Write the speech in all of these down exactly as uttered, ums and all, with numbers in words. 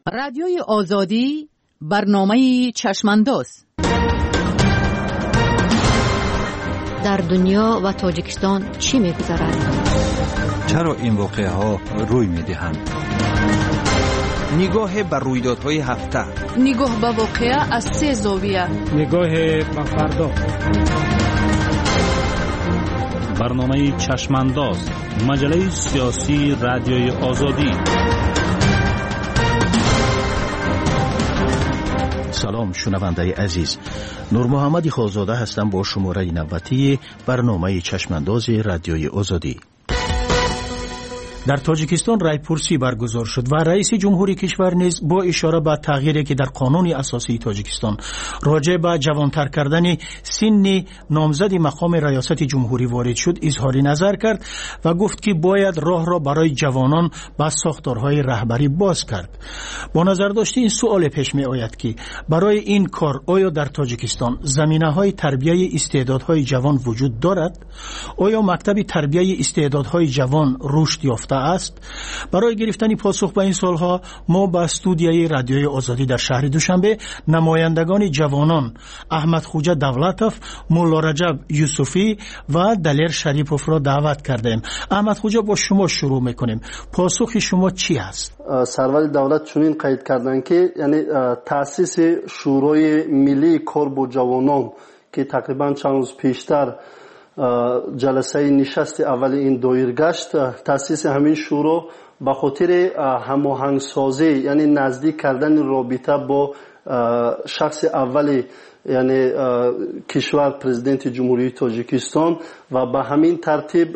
رادیوی آزادی برنامه چشمانداز. در دنیا و تاجیکستان چی می‌گذرد؟ چرا این واقعه ها روی می‌دهند؟ نگاه بر رویدادهای هفته، نگاه به واقعه از سه زاویه، نگاه به فردا. برنامه چشمانداز، مجله سیاسی رادیوی آزادی. سلام شنونده عزیز، نور محمد خالزاده هستم با شماره نوبتی برنامه چشمانداز رادیوی آزادی. در تاجیکستان رایپرسی برگزار شد و رئیس جمهوری کشور نیز با اشاره به تغییری که در قانون اساسی تاجیکستان راجع به جوانتر کردن سن نامزد مقام ریاست جمهوری وارد شد اظهار نظر کرد و گفت که باید راه را برای جوانان به ساختارهای رهبری باز کرد. با نظر داشت این سوال پیش می آید که برای این کار آیا در تاجیکستان زمینه‌های تربیت استعدادهای جوان وجود دارد؟ آیا مکتب تربیت استعدادهای جوان رشد یافته است؟ برای گرفتن پاسخ به این سوالها ما به استودیوی رادیوی آزادی در شهر دوشنبه نمایندگان جوانان احمد خوجا دولتوف، مولا رجب یوسفی و دلیر شریپوف را دعوت کردیم. احمد خوجا با شما شروع میکنیم. پاسخ شما چی است؟ سروال دولت چنین قید کردن که یعنی تأسیس شورای ملی کار با جوانان که تقریبا چند روز پیشتر جلسه نشست اول این دایر گشت، تأسیس همین شورا به خاطر هماهنگ سازی یعنی نزدیک کردن رابطه با شخص اولی یعنی کشور پرزیدنت جمهوری تاجیکستان و به همین ترتیب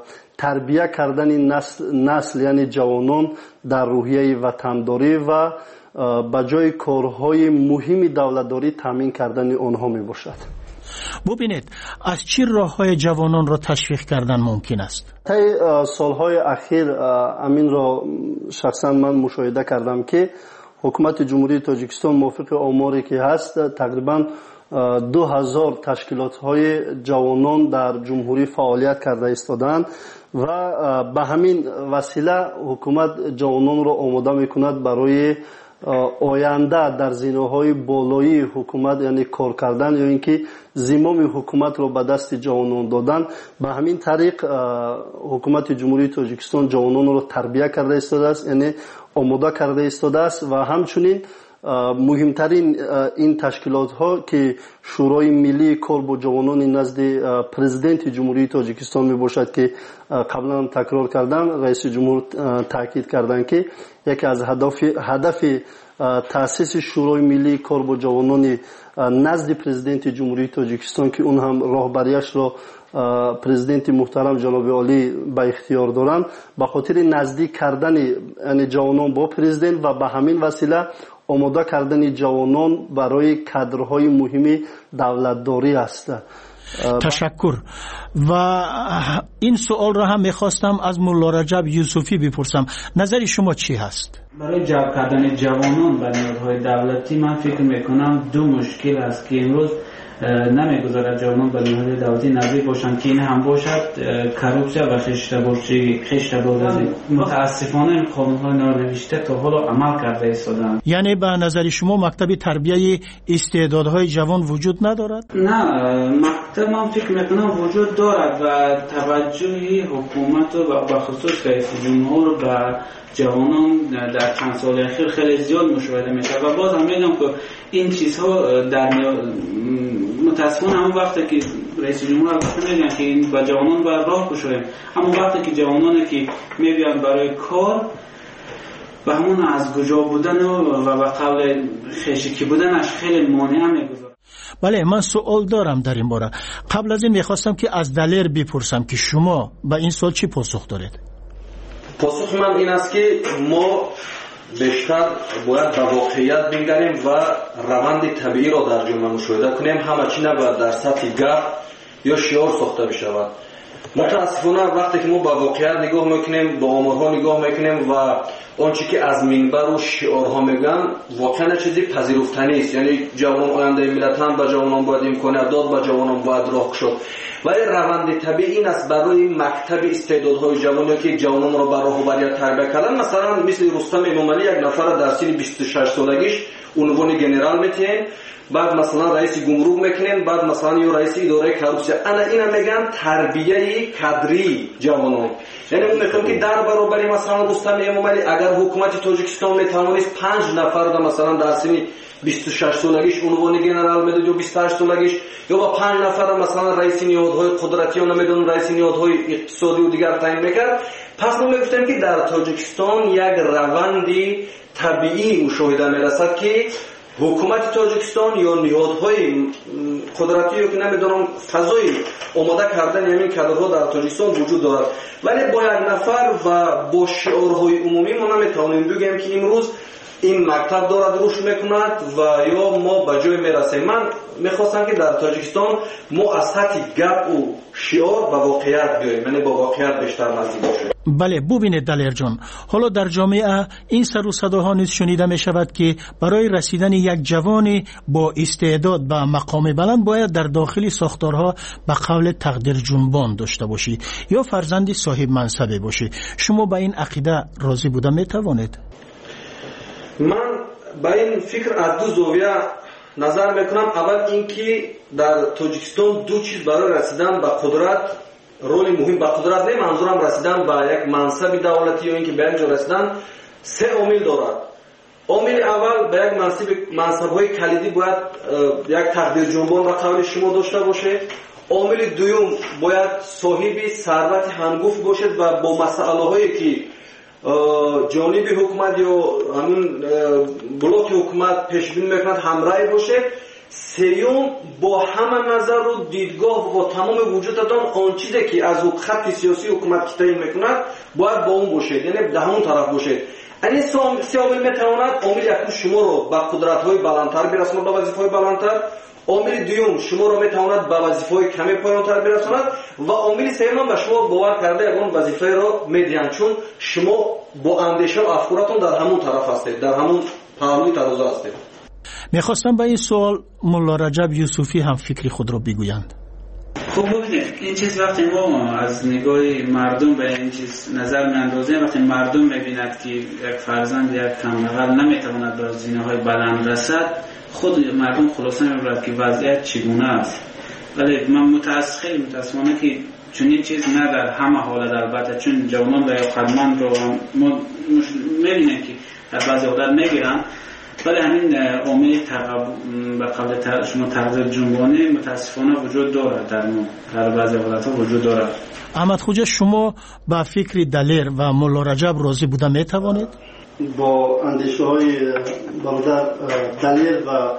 تربیت کردن نسل, نسل یعنی جوانان در روحیه وطنداری و به جای کارهای مهم دولتداری تامین کردن آنها می باشد. ببینید از چه راه‌های جوانان را تشویق کردن ممکن است؟ طی سالهای اخیر امین را شخصا من مشاهده کردم که حکومت جمهوری تاجیکستان موافق آماری که هست تقریبا دو هزار تشکیلات‌های جوانان در جمهوری فعالیت کرده ایستادند و به همین وسیله حکومت جوانان را آماده می‌کند برای آینده در زینه‌های بالایی حکومت یعنی کار کردن یا اینکه زمام حکومت را به دست جوانان دادن. به همین طریق حکومت جمهوری تاجیکستان جوانان را تربیت کرده ایستاده است یعنی آماده کرده ایستاده است و همچنین مهمترین این تشکیلات ها که شورای ملی کار با جوانان نزد پرزیدنت جمهوری تاجیکستان می باشد که قبلا تکرار کردم، رئیس جمهور تاکید کردن که یکی از هدف هدف تأسیس شورای ملی کار با جوانان نزد پرزیدنت جمهوری تاجیکستان که اون هم راهبریش را پرزیدنت محترم جناب عالی به اختیار دارند به خاطر نزدیک کردن یعنی جوانان با پرزیدنت و به همین وسیله آماده کردن جوانان برای کادرهای مهم دولتداری است. تشکر. و این سوال را هم میخواستم از مولا رجب یوسفی بپرسم، نظر شما چی هست؟ برای جلب کردن جوانان به نیازهای دولتی من فکر میکنم دو مشکل است که امروز نمیگذارد جوانان به نیازهای دولتی نزدیک باشند که این هم باشد کروپسیا و خشتبازی خشتبازی. متاسفانه قانون‌های نانوشته تا حالا عمل کرده ایستادند. یعنی به نظر شما مکتب تربیت استعدادهای جوان وجود ندارد؟ نه، مکتب من فکر میکنم وجود دارد و توجه حکومت و به خصوص رئیس جمهور به جوانان در چند سال اخیر خیلی زیاد مشاهده میشه و باز هم میگم که این چیزها در متاسفانه همون وقتی که رئیس جمهور میگن که این با جوانان باید راه بشویم، همون وقتی که جوانانی که میبیان برای کار و همون از گجا بودن و به قول خشکی بودنش خیلی مانع میگذاره. بله، من سوال دارم در این باره. قبل از این میخواستم که از دلیر بپرسم که شما به این سوال چی پاسخ دارید؟ پاسخ من این است که ما بیشتر باید به واقعیت بنگریم و روند طبیعی را در جامعه مشاهده کنیم. همه چی نباید در سطح گپ یا شعار ساخته بشود. متاسفانه وقتی که ما به واقعیت نگاه میکنیم، به آمارها نگاه میکنیم و آنچه که از منبر و شعارها میگن واقعا چیزی پذیرفتنی است. یعنی جوانان آینده ملت هم، به جوانان باید امکانات داد، به جوانان باید راه شد. ولی روند طبیعی این است برای مکتب استعدادهای جوانی که جوانان را به راهبری تربیت کردن. مثلا مثل رستم امامعلی، یک نفر در سن بیست و شش سالگیش عنوان گنرال میتین، بعد مثلا رئیس گمرک میکنین، بعد مثلا یه رئیس اداره کارپسیا. انا اینا میگن تربیه کادری جوانان. یعنی اون میگم که در برابر مثلا رستم امامعلی اگر حکومت تاجیکستان میتوانست پنج نفر را مثلا در سن بیست و شش سالگیش عنوان گنرال میداد یا بیست و هشت سالگیش، یا با پنج نفر مثلا رئیس نهادهای قدرتی یا نمیدونم رئیس نهادهای اقتصادی و دیگر تعیین میکرد، پس ما میگفتیم که در تاجیکستان یک روندی طبیعی مشاهده میرسد که حکومت تاجیکستان یا نهادهای قدرتی یا که نمیدونم فضای آماده کردن همین کادرها در تاجیکستان وجود دارد. ولی با یک نفر و با شعارهای عمومی ما نمیتوانیم بگیم که امروز این مکتب دارد رشد میکند و یا ما به جای میرسیم. من میخواستم که در تاجیکستان ما از سطح گپ و شعار به واقعیت بیاییم، یعنی با واقعیت بیشتر نزدیک باشیم. بله، ببینید دلیر جان، حالا در جامعه این سر و صداها نیز شنیده می شود که برای رسیدن یک جوان با استعداد به مقام بلند باید در داخل ساختارها به قول تقدیر جنبان داشته باشی یا فرزندی صاحب منصبه باشی. شما به این عقیده راضی بوده می توانید؟ من با این فکر از دو زاویه نظر میکنم. اول اینکه در تاجیکستان دو چیز برای رسیدن به قدرت، رول مهم به قدرت نه منظورم رسیدن به یک منصب دولتی یا اینکه به یک جا رسیدن، سه عامل دارد. عامل اول به یک منصب منصب‌های کلیدی باید یک تقدیر جنبان را قبل شما داشته باشه. عامل دوم باید صاحب ثروت هنگفت باشد و با مسائل‌هایی که جانب حکومت یا همون بلوک حکومت پیش بینی میکند همراه باشه. سیوم با همه نظر و دیدگاه و تمام وجودتان آن چیزی که از خط سیاسی حکومت تعیین میکند باید با اون باشه، یعنی به همون طرف باشه. این سه عامل میتواند عامل یکم شما رو به قدرت‌های بلندتر برساند، به وظیفه‌های بلندتر. عامل دوم شما رو میتواند به وظیفه‌های کمی پایین‌تر برساند و عامل سوم به شما باور کرده اون وظیفه رو میدهند، چون شما با اندیشه و افکارتون در همون طرف هستید، در همون پهلوی ترازو هستید. میخواستم به این سوال ملا رجب یوسفی هم فکری خود را بگویند. خب ببینید، این چیز وقتی ما از نگاه مردم به این چیز نظر میاندازیم، وقتی مردم میبیند که یک فرزند یک کمبغل نمیتواند به زینه‌های بلند رسد، خود مردم خلاصه میبرد که وضعیت چگونه است. ولی من متاسف خیلی متاسفانه که چون این چیز نه در همه حالت، البته چون جوانان در خدمت رو ما میبینیم که در بعضی حالت میگیرن، ولی همین عامل به قبل شما تقدیر جنبانی متاسفانه وجود دارد، در ما در بعضی حالت‌ها وجود دارد. احمد خوجا، شما با فکر دلیر و ملا رجب راضی بوده میتوانید؟ با اندیشه های برادر دلیر و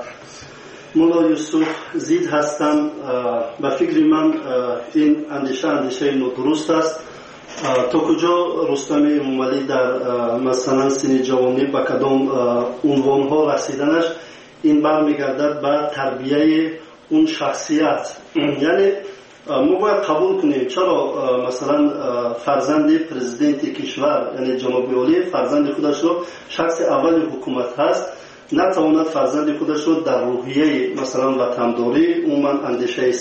ملا یوسف زید هستم. به فکر من این اندیشه اندیشه نادرست است. تا کجا رستم امامعلی در مثلا سن جوانی به کدام عنوان ها رسیدنش، این برمیگردد به تربیه اون شخصیت. یعنی ما باید قبول کنیم چرا مثلا فرزند پرزیدنت کشور یعنی جناب عالی فرزند خودش رو شخص اول حکومت هست نتواند فرزند خودش رو در روحیه مثلا وطنداری، عموما اندیشه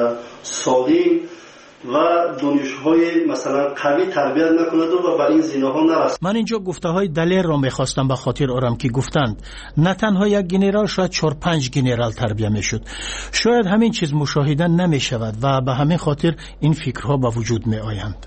سالم و دانش‌های مثلا قوی تربیت نکند و بر این زینه‌ها نرسد. من اینجا گفته های دلیر را میخواستم به خاطر آرم که گفتند نه تنها یک گنرال، شاید چهار پنج گنرال تربیت میشد. شاید همین چیز مشاهده نمیشود و به همین خاطر این فکرها به وجود می آیند.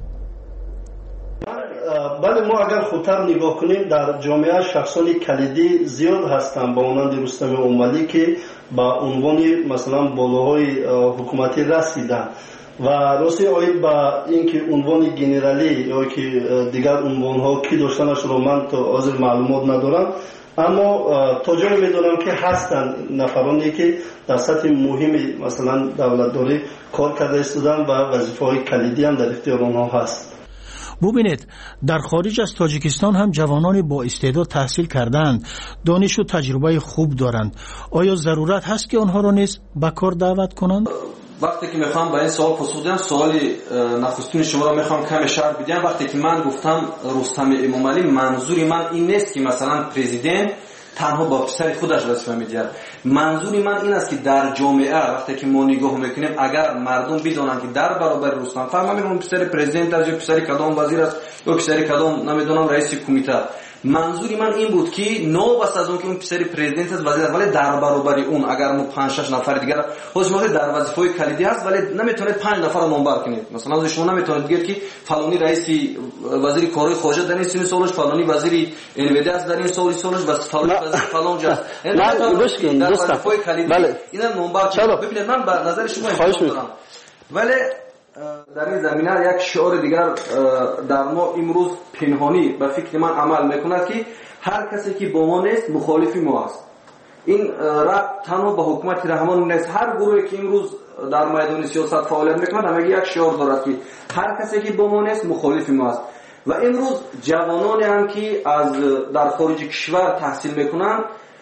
بله، ما اگر خودتر نگاه کنیم در جامعه شخصان کلیدی زیاد هستند با مانند رستم امامعلی که با عنوان مثلا بالاهای حکومتی رسیدند و راستی آید با اینکه عنوان گنرالی یا که دیگر عنوان ها کی داشتنش رو من تا حاضر معلومات ندارم، اما تا جایی میدونم که هستند نفرانی که در سطح مهم مثلا دولتداری کار کرده استودن و وظیفه های کلیدی هم در اختیار آنها هست. ببینید، در خارج از تاجیکستان هم جوانان با استعداد تحصیل کردند، دانش و تجربه خوب دارند. آیا ضرورت هست که آنها را نیز به کار دعوت کنند؟ وقتی که میخوام به این سوال پاسخ بدم، سوال نخستین شما را میخوام کم شرح بدم. وقتی که من گفتم رستم امامعلی، منظوری من این نیست که مثلا پرزیدنت تنها با پسر خودش وظیفه میده. منظوری من این است که در جامعه وقتی که ما نگاه میکنیم، اگر مردم بدونن که در برابر رستم، فهمیدم پسر پرزیدنت است یا پسر کدام وزیر است یا پسر کدام نمیدونم رئیس کمیته، منظوری من این بود که نو بس از اون که اون پسر پرزیدنت است وزیر است، ولی در برابر اون اگر ما پنج شش نفر دیگر خودش موقع در وظیفه کلیدی هست، ولی نمیتونید پنج نفر رو منبر کنید. مثلا شما نمیتونید بگید که فلانی رئیس وزیر کارهای خارجه در این سال سالش، فلانی وزیر انویدیا است در این سال سالش، بس فلانی وزیر فلان جاست. نه بشکن در دوست وظیفه کلیدی اینا منبر کنید. ببینید من به نظر شما احترام دارم، ولی در این زمینه یک شعار دیگر در ما امروز پنهانی به فکر من عمل میکند که هر کسی که با ما نیست مخالف ما است. این ربط تنها به حکومت رحمان نیست، هر گروهی که امروز در میدان سیاست فعالیت میکند همه یک شعار دارد که هر کسی که با ما نیست مخالف ما است. و امروز جوانانی هم که از در خارج کشور تحصیل میکنند،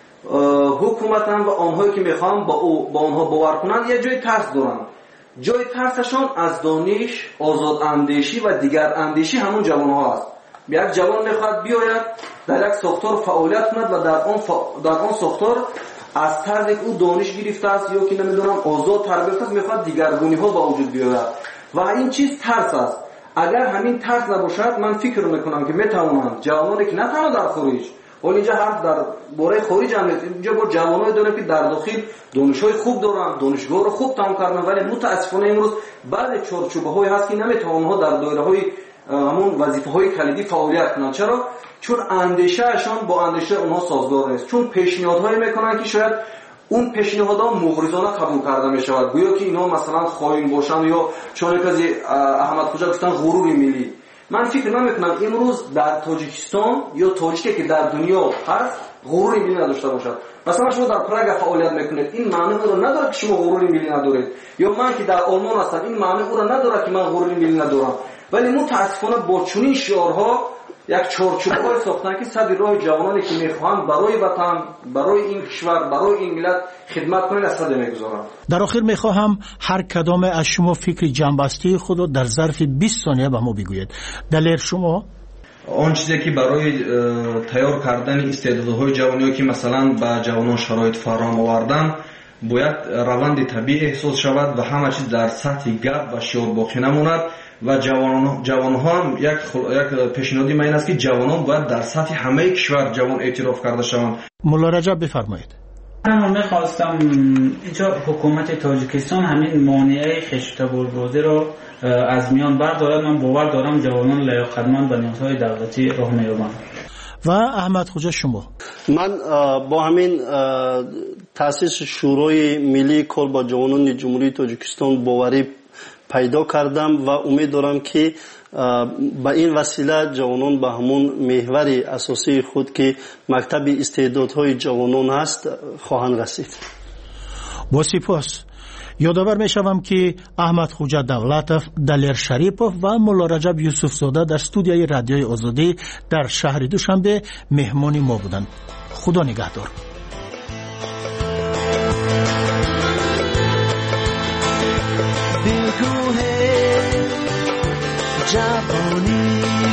حکومت هم و آنهایی که میخوان با او با آنها باور کنند یه جای ترس دارند. جای ترسشان از دانش، آزاد اندیشی و دیگر اندیشی همون جوان ها است. یک جوان میخواد بیاید در یک ساختار فعالیت کند و در آن, ف... در آن ساختار از طرز او دانش گرفته است یا که نمیدونم آزاد تربیت است، میخواد دیگرگونی ها با وجود بیاید و این چیز ترس است. اگر همین ترس نباشد، من فکر میکنم که میتوانند جوانانی که نه تنها در خارج، ولی اینجا حرف در باره خارج هم نیست، اینجا با جوانایی دارن که در داخل دانش‌های خوب دارن، دانشگاه رو خوب تمام کردن، ولی متاسفانه امروز بعضی چارچوب‌های هست که نمیتونن اونها در دایره‌های همون وظیفه‌های کلیدی فعالیت کنن. چرا؟ چون اندیشه‌شان با اندیشه اونها سازگار نیست، چون پیشنهادهایی میکنن که شاید اون پیشنهادها مغرضانه قبول کرده میشود، گویا که اینا مثلا خائن باشن یا چون کسی احمد خوجا گفتن غرور ملی. من فکر نمیکنم امروز در تاجیکستان یا تاجیکی که در دنیا هست غرور ملی نداشته باشد. مثلا شما در پراگ فعالیت میکنید، این معنی رو نداره که شما غرور ملی ندارید، یا من که در آلمان هستم این معنی رو نداره که من غرور ملی ندارم. ولی متاسفانه با چنین شعارها یک چارچوب‌های ساختن که صد راه جوانانی که میخوان برای وطن، برای این کشور، برای این ملت خدمت کنند از صد میگذارند. در آخر میخواهم هر کدام از شما فکر جنبسته خود را در ظرف بیست ثانیه به ما بگوید. دلیل شما؟ آن چیزی که برای تیار کردن استعدادهای جوانی که مثلا به جوانان شرایط فراهم آوردن باید روند طبیعی احساس شود و همه چیز در سطح گپ و شعار باقی نماند و جوانان جوانها هم یک خل... یک پیشنهادی من است که جوانان باید در سطح همه کشور جوان اعتراف کرده شوند. مولا رجب بفرمایید. من میخواستم اینجا حکومت تاجیکستان همین مانعه خشت‌بربازی رو از میان بردارد. من باور دارم جوانان لیاقتمند به نیازهای دولتی راه می‌یابند. و احمد خوجا شما؟ من با همین تاسیس شورای ملی کار با جوانان جمهوری تاجیکستان باوری پیدا کردم و امید دارم که با این وسیله جوانان به همون محور اساسی خود که مکتب استعدادهای جوانان هست خواهند رسید. با سپاس. یادآور میشوم که احمد خوجا دولتов، دلیر شریپov و مولا رجب یوسف زاده در استودیوی رادیوی آزادی در شهر دوشنبه مهمان ما بودند. خدا نگهدار. جوانی